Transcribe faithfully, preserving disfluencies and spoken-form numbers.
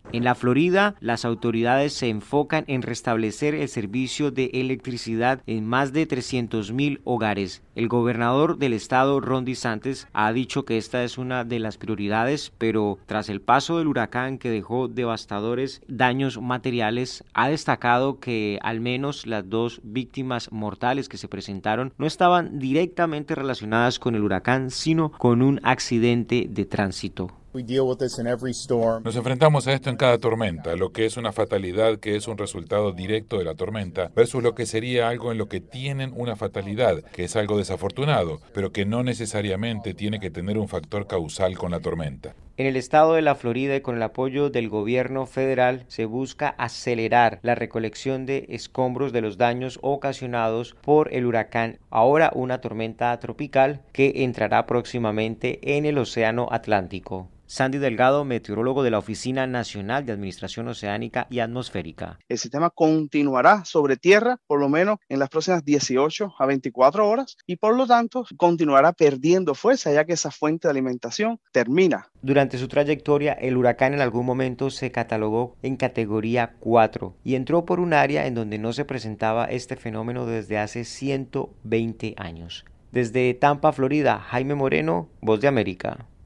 En la Florida, las autoridades se enfocan en restablecer el servicio de electricidad en más de trescientos mil hogares. El gobernador del estado, Ron DeSantis, ha dicho que esta es una de las prioridades, pero tras el paso del huracán que dejó devastadores daños materiales, ha destacado que al menos las dos víctimas mortales que se presentaron no estaban directamente relacionadas con el huracán, sino con un accidente de tránsito. Nos enfrentamos a esto en cada tormenta, lo que es una fatalidad que es un resultado directo de la tormenta, versus lo que sería algo en lo que tienen una fatalidad, que es algo desafortunado, pero que no necesariamente tiene que tener un factor causal con la tormenta. En el estado de la Florida y con el apoyo del gobierno federal se busca acelerar la recolección de escombros de los daños ocasionados por el huracán, ahora una tormenta tropical que entrará próximamente en el Océano Atlántico. Sandy Delgado, meteorólogo de la Oficina Nacional de Administración Oceánica y Atmosférica. El sistema continuará sobre tierra por lo menos en las próximas dieciocho a veinticuatro horas y por lo tanto continuará perdiendo fuerza ya que esa fuente de alimentación termina. Durante su trayectoria, el huracán en algún momento se catalogó en categoría cuatro y entró por un área en donde no se presentaba este fenómeno desde hace ciento veinte años. Desde Tampa, Florida, Jaime Moreno, Voz de América.